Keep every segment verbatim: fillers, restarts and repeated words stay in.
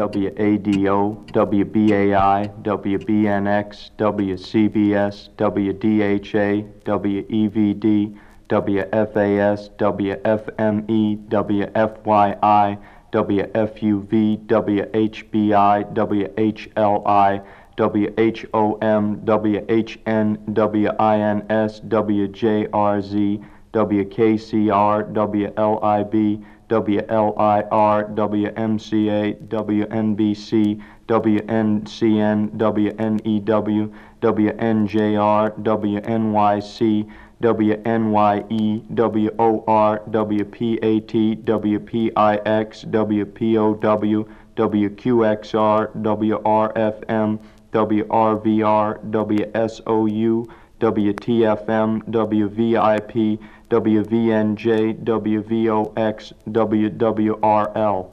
W A D O, W B A I, W B N X, W C B S, W D H A, W E V D, W F A S, W F M E, W F Y I, W F U V, W H B I, W H L I, W H O M, W H N, W I N S, W J R Z, W K C R, W L I B, W L I R, W M C A, W N B C, W N C N, W N E W, W N J R, W N Y C, W N Y E, W O R, W P A T, W P I X, W P O W, W Q X R, W R F M, W R V R, W S O U, W T F M, W V I P, W V N J, W V O X, W W R L.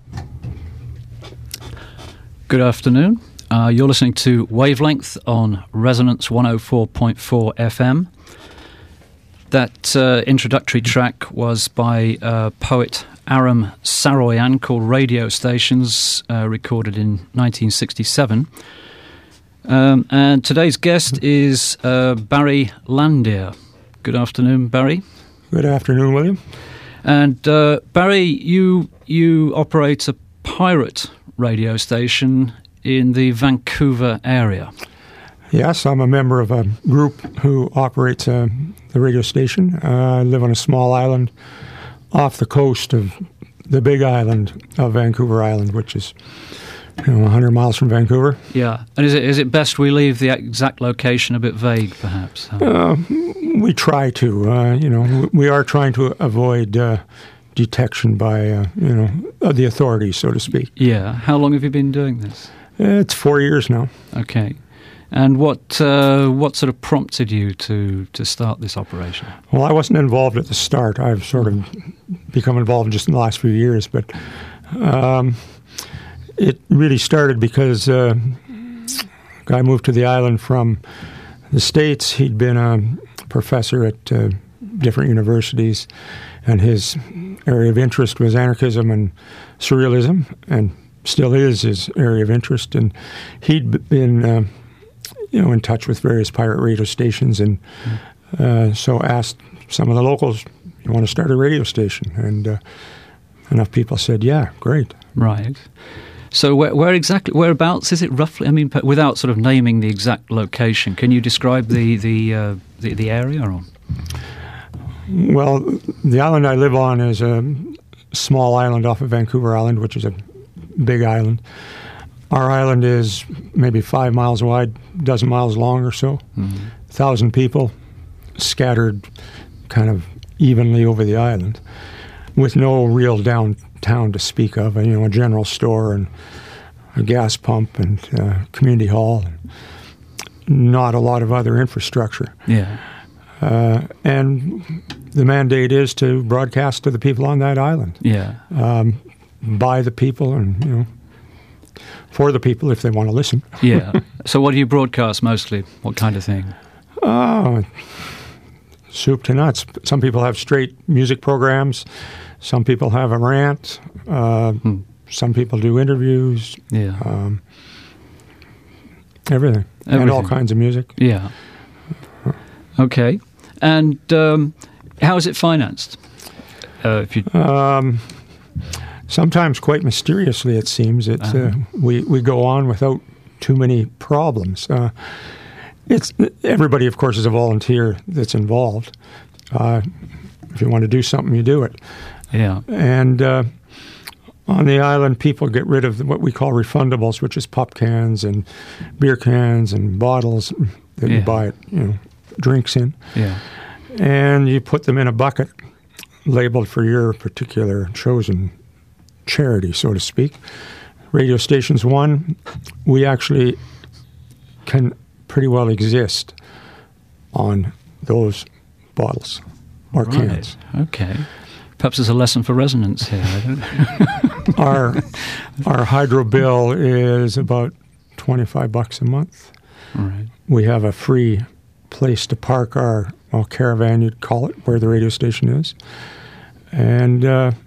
Good afternoon. Uh, you're listening to Wavelength on Resonance one oh four point four F M. That uh, introductory track was by uh, poet Aram Saroyan, called Radio Stations, uh, recorded in nineteen sixty-seven. Um, and today's guest is uh, Barry Landier. Good afternoon, Barry. Good afternoon, William. And uh, Barry, you you operate a pirate radio station in the Vancouver area. Yes, I'm a member of a group who operates uh, the radio station. Uh, I live on a small island off the coast of the big island of Vancouver Island, which is, you know, one hundred miles from Vancouver. Yeah. And is it is it best we leave the exact location a bit vague, perhaps? Uh, we try to. Uh, you know, we are trying to avoid uh, detection by, uh, you know, the authorities, so to speak. Yeah. How long have you been doing this? It's four years now. Okay. And what uh, what sort of prompted you to, to start this operation? Well, I wasn't involved at the start. I've sort of become involved just in the last few years, but um, it really started because uh, a guy moved to the island from the States. He'd been a professor at uh, different universities, and his area of interest was anarchism and surrealism, and still is his area of interest. And he'd been uh, you know, in touch with various pirate radio stations, and uh, so asked some of the locals, "You want to start a radio station?" And uh, enough people said, "Yeah, great." Right. So where, where exactly, whereabouts is it roughly? I mean, without sort of naming the exact location, can you describe the the uh, the, the area? Or? Well, the island I live on is a small island off of Vancouver Island, which is a big island. Our island is maybe five miles wide, a dozen miles long or so. Mm-hmm. A thousand people scattered kind of evenly over the island, with no real downtown to speak of. You know, a general store and a gas pump and uh, community hall, and not a lot of other infrastructure. Yeah. Uh, and the mandate is to broadcast to the people on that island. Yeah. Um, by the people, and, you know, for the people if they want to listen. Yeah. So what do you broadcast mostly? What kind of thing? Uh, soup to nuts. Some people have straight music programs. Some people have a rant. Uh, hmm. Some people do interviews. Yeah. Um, everything. everything. And all kinds of music. Yeah. Okay. And um, how is it financed? Uh, if you... Um, sometimes quite mysteriously, it seems. It's, uh-huh. uh, we, we go on without too many problems. Uh, it's everybody, of course, is a volunteer that's involved. Uh, if you want to do something, you do it. Yeah. And uh, on the island, people get rid of what we call refundables, which is pop cans and beer cans and bottles that yeah. you buy, you know, drinks in. Yeah. And you put them in a bucket labeled for your particular chosen charity, so to speak. Radio Stations One, we actually can pretty well exist on those bottles or right. cans. Okay. Perhaps there's a lesson for resonance here. I don't know. our our hydro bill is about twenty-five bucks a month. Right. We have a free place to park our well, caravan, you'd call it, where the radio station is. And uh,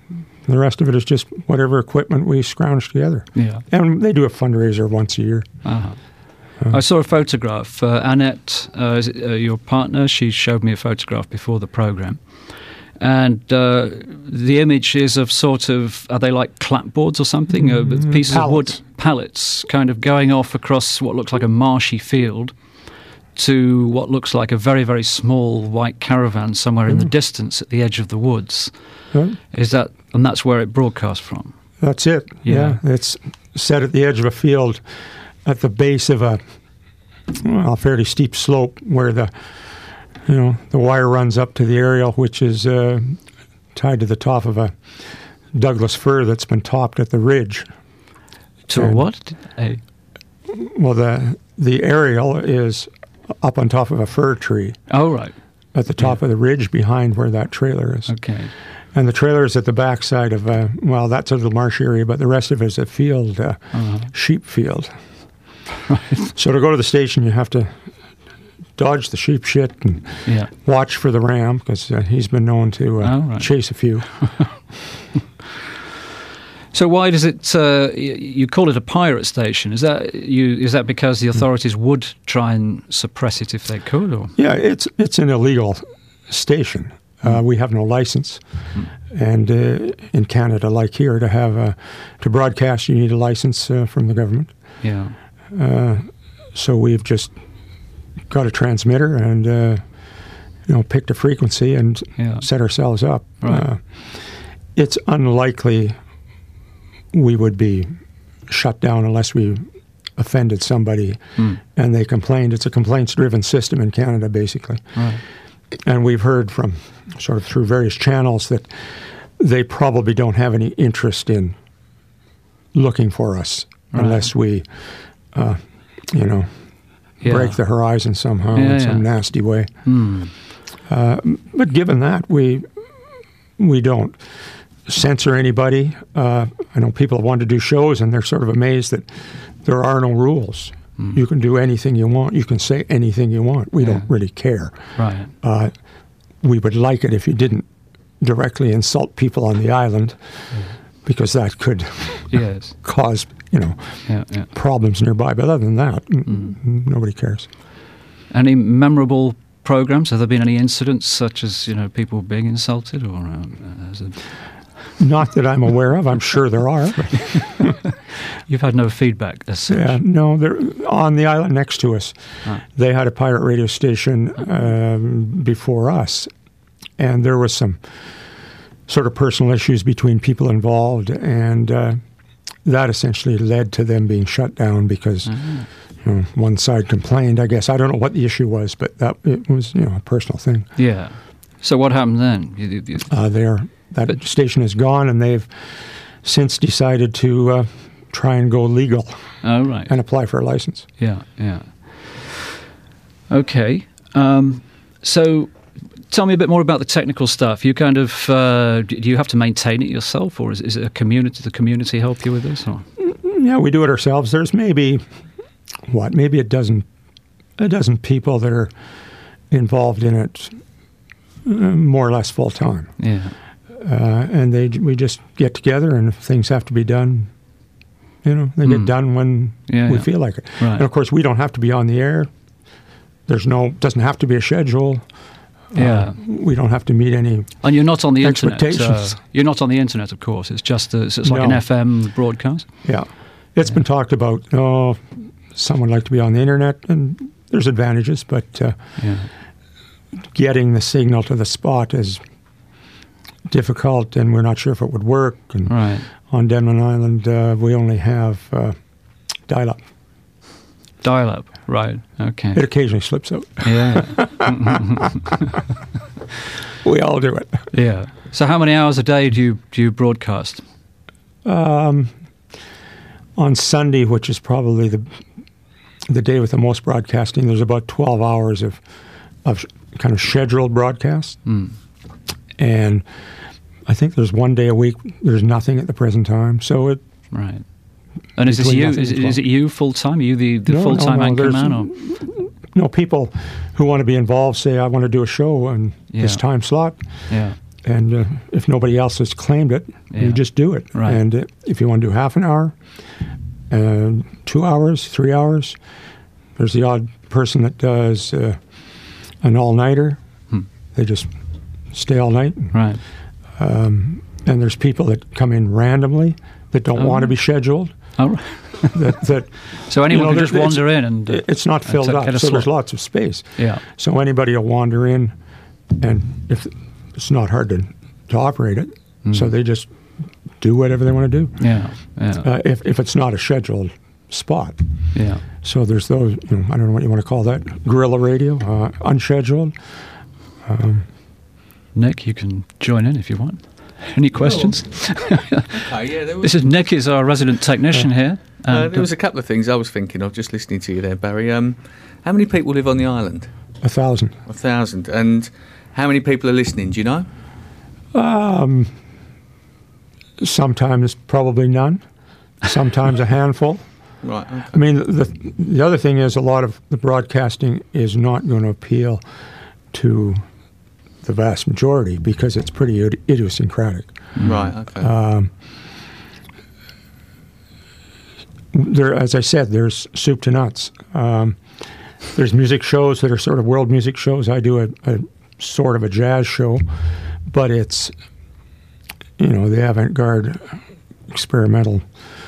The rest of it is just whatever equipment we scrounge together. Yeah. And they do a fundraiser once a year. Uh-huh. I saw a photograph. Uh, Annette, uh, is it, uh, your partner, she showed me a photograph before the program. And uh, the image is of sort of, are they like clapboards or something? Mm-hmm. Uh, pieces Pallets. of wood, pallets, kind of going off across what looks like a marshy field to what looks like a very, very small white caravan somewhere mm. in the distance at the edge of the woods. Yeah. Is that, and that's where it broadcasts from? That's it. Yeah. yeah. It's set at the edge of a field at the base of a well, fairly steep slope where the you know the wire runs up to the aerial, which is uh, tied to the top of a Douglas fir that's been topped at the ridge. To and, a what? A well, the the aerial is up on top of a fir tree. Oh, right. At the top yeah. of the ridge behind where that trailer is. Okay. And the trailer is at the backside of a, well, that's a little marsh area, but the rest of it is a field, uh, uh-huh. sheep field. Right. So to go to the station, you have to dodge the sheep shit and yeah. watch for the ram, because uh, he's been known to uh, oh, right. chase a few. So why does it? Uh, you call it a pirate station? Is that you? Is that because the authorities would try and suppress it if they could? Or? Yeah, it's it's an illegal station. Uh, we have no license, mm. and uh, in Canada, like here, to have a, to broadcast, you need a license uh, from the government. Yeah. Uh, so we've just got a transmitter and uh, you know picked a frequency and yeah. set ourselves up. Right. Uh, it's unlikely we would be shut down unless we offended somebody mm. and they complained. It's a complaints-driven system in Canada, basically. Right. And we've heard from sort of through various channels that they probably don't have any interest in looking for us right. unless we, uh, you know, yeah. break the horizon somehow yeah, in some yeah. nasty way. Mm. Uh, but given that, we we don't censor anybody. Uh, I know people want to do shows and they're sort of amazed that there are no rules. Mm. You can do anything you want. You can say anything you want. We yeah. don't really care. Right. Uh, we would like it if you didn't directly insult people on the island, yeah. because that could yes. cause, you know, yeah, yeah. problems nearby. But other than that, mm. n- nobody cares. Any memorable programs? Have there been any incidents such as, you know, people being insulted, or um, has it... Not that I'm aware of. I'm sure there are. You've had no feedback as such? Yeah, no. They're on the island next to us. Ah. They had a pirate radio station um, before us, and there was some sort of personal issues between people involved, and uh, that essentially led to them being shut down because ah. you know, one side complained, I guess. I don't know what the issue was, but that it was you know a personal thing. Yeah. So what happened then? You, you, uh, they're... That but, station is gone, and they've since decided to uh, try and go legal oh, right. and apply for a license. Yeah, yeah. Okay. Um, so tell me a bit more about the technical stuff. You kind of, uh, do you have to maintain it yourself, or is, is it a community? Does the community help you with this? Or? Yeah, we do it ourselves. There's maybe, what, maybe a dozen, a dozen people that are involved in it uh, more or less full time. Yeah. Uh, and they we just get together, and if things have to be done, you know, they get mm. done when yeah, we yeah. feel like it. Right. And of course, we don't have to be on the air. There's no doesn't have to be a schedule. Yeah, uh, we don't have to meet any. And you're not on the internet. Uh, you're not on the internet, of course. It's just a, it's like no. an F M broadcast. Yeah, it's yeah. been talked about. Oh, someone like to be on the internet, and there's advantages, but uh, yeah. getting the signal to the spot is difficult, and we're not sure if it would work. And right. on Denman Island, uh, we only have uh, dial-up. Dial-up, right? Okay. It occasionally slips out. Yeah. We all do it. Yeah. So, how many hours a day do you do you broadcast? Um, on Sunday, which is probably the the day with the most broadcasting, there's about twelve hours of of kind of scheduled broadcasts. Mm. And I think there's one day a week there's nothing at the present time. So it right. And is this you? Is, is it you full time? Are you the, the no, full time no, no, anchor man? Or? No, people who want to be involved say, I want to do a show in yeah. this time slot. Yeah. And uh, if nobody else has claimed it, Yeah. you just do it. Right. And uh, if you want to do half an hour, uh, two hours, three hours, there's the odd person that does uh, an all-nighter. Hmm. They just stay all night. Right. Um, and there's people that come in randomly that don't Oh. want to be scheduled. Oh, right. that, that So anyone you know, can just there- it's- wander in and uh, it's not and filled take- up, get a so there's slot. lots of space. Yeah. So anybody will wander in, and if it's not hard to, to operate it, Mm. so they just do whatever they want to do. Yeah. Yeah. Uh, if if it's not a scheduled spot, yeah. so there's those. You know, I don't know what you want to call that. Guerrilla radio, uh, unscheduled. Um, Nick, you can join in if you want. Any questions? Okay, yeah, there was, This is Nick, is our resident technician here. uh, And, there was a couple of things I was thinking of just listening to you there, Barry. Um, how many people live on the island? a thousand. A thousand. And how many people are listening? Do you know? Um, sometimes probably none. Sometimes a handful. Right. Okay. I mean, the the other thing is a lot of the broadcasting is not going to appeal to the vast majority because it's pretty id- idiosyncratic. Right. Okay. Um, there, as I said, there's soup to nuts. Um, there's music shows that are sort of world music shows. I do a, a sort of a jazz show, but it's, you know, the avant-garde experimental,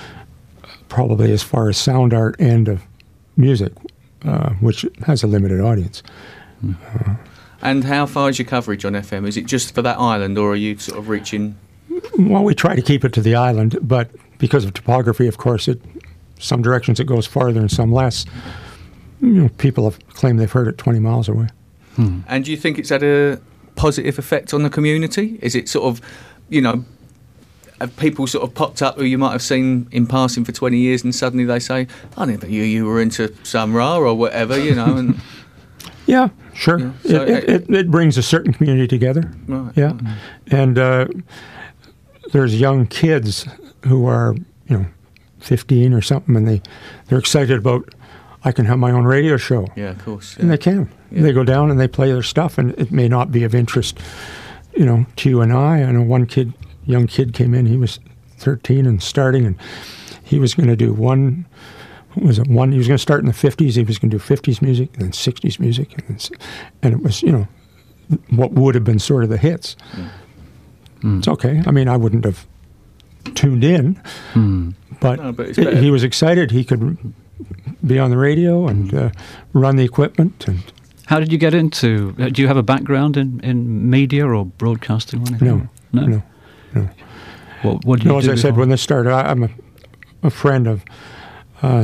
probably as far as sound art end of music, uh, which has a limited audience. Uh, and how far is your coverage on F M? Is it just for that island, or are you sort of reaching? Well, we try to keep it to the island, but because of topography, of course, it some directions it goes farther and some less. You know, people have claimed they've heard it twenty miles away. Hmm. And do you think it's had a positive effect on the community? Is it sort of, you know, have people sort of popped up who you might have seen in passing for twenty years, and suddenly they say, "I never knew you were into Sun Ra or whatever," you know? And Yeah, sure. Yeah, so it, it, it, it brings a certain community together. right. Yeah, and uh, there's young kids who are, you know, fifteen or something, and they they're excited about. I can have my own radio show. Yeah, of course. Yeah. And they can. Yeah. They go down and they play their stuff, and it may not be of interest, you know, to you and I. I know one kid, young kid, came in. He was thirteen and starting, and he was going to do one. What was it? One. He was going to start in the fifties. He was going to do fifties music, and then sixties music, and, it's, and it was, you know, what would have been sort of the hits. Mm. It's okay. I mean, I wouldn't have tuned in, Mm. but, No, but it's he- better. he was excited. He could be on the radio and uh, run the equipment and. How did you get into? uh, Do you have a background in, in media or broadcasting or anything? No, no. no, no. What, what did you No, as do I said, before? when this started, I, I'm a, a friend of uh,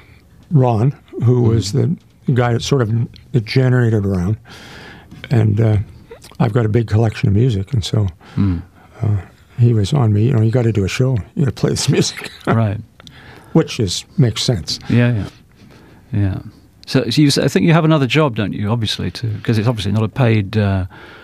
Ron, who was the guy that sort of it generated around, and uh, I've got a big collection of music, and so Mm. uh, he was on me. You know, you got to do a show. You got to play this music, Right. which is makes sense. Yeah, yeah, yeah. So, so you, s- I think you have another job, don't you? Obviously, too, because it's obviously not a paid, uh,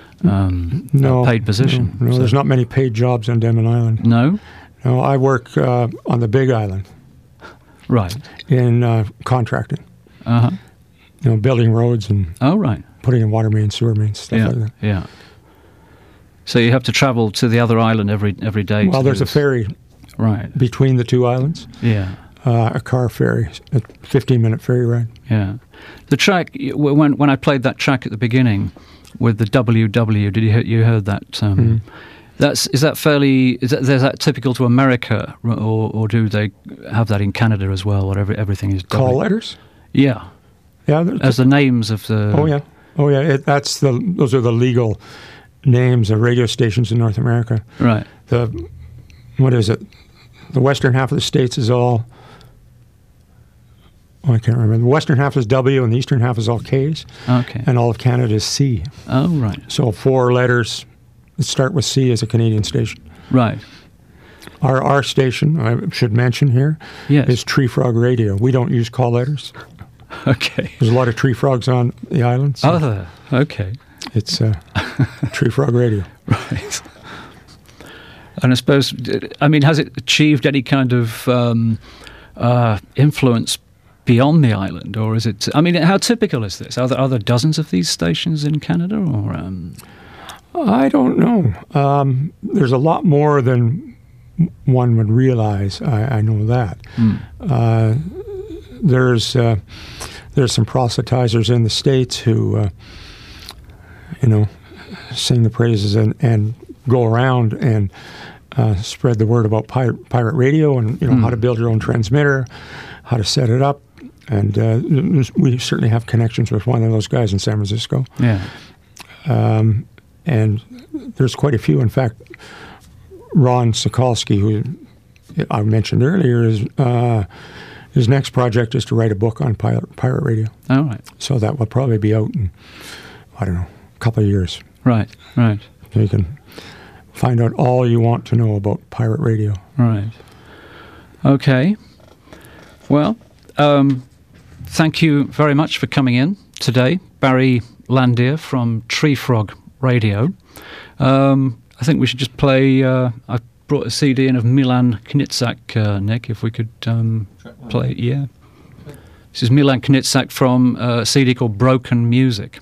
um, No a paid position. No, no so- there's not many paid jobs on Denman Island. No, No, I work uh, on the Big Island right. in uh, contracting. Uh huh. You know, building roads and Oh, right. putting in water mains, sewer mains, stuff Yeah, like that. yeah. So you have to travel to the other island every every day. Well, to there's do a this. ferry Right. between the two islands, Yeah. uh, a car ferry, a fifteen-minute ferry ride. Yeah. The track y- w- when when I played that track at the beginning with the W W, did you hear, you heard that? Um, Mhm. That's is that fairly is that, is that typical to America, r- or or do they have that in Canada as well? Where every, everything is Call W? letters? Yeah, Yeah. there's- as the names of the. oh, yeah. Oh, yeah. It, that's the. Those are the legal names of radio stations in North America. Right. The what is it? The western half of the states is all. Oh, I can't remember. The western half is W, and the eastern half is all K's, Okay. and all of Canada is C. Oh, right. So four letters that start with C as a Canadian station. Right. Our our station, I should mention here, Yes. is Tree Frog Radio. We don't use call letters. Okay. There's a lot of tree frogs on the island. So Oh, there. Okay. it's uh, Tree Frog Radio. Right. And I suppose, d- I mean, has it achieved any kind of um, uh, influence beyond the island, or is it? I mean, how typical is this? Are there, are there dozens of these stations in Canada, or? Um... I don't know. Um, there's a lot more than one would realize. I, I know that. Mm. Uh, there's uh, there's some proselytizers in the States who, uh, you know, sing the praises and, and go around and uh, spread the word about pirate, pirate radio and, you know, mm. how to build your own transmitter, how to set it up. And uh, we certainly have connections with one of those guys in San Francisco. Yeah. Um, and there's quite a few. In fact, Ron Sokolsky, who I mentioned earlier, is uh, his next project is to write a book on pirate, pirate radio. Oh, right. So that will probably be out in, I don't know, a couple of years. Right, right. So you can find out all you want to know about pirate radio. Right. Okay. Well, um, thank you very much for coming in today, Barry Landier from Tree Frog Radio. Um, I think we should just play. Uh, I brought a C D in of Milan Knitsak, uh, Nick. If we could um, play, it, yeah. Okay. This is Milan Knitsak from uh, a C D called Broken Music.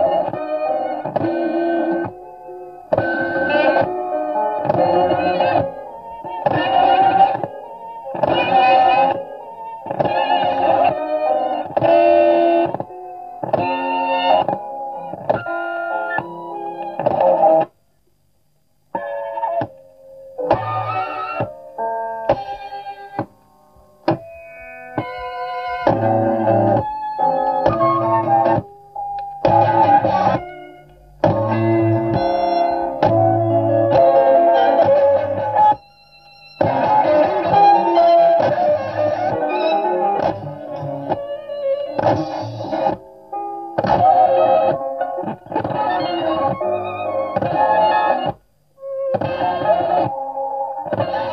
Thank you. Bye.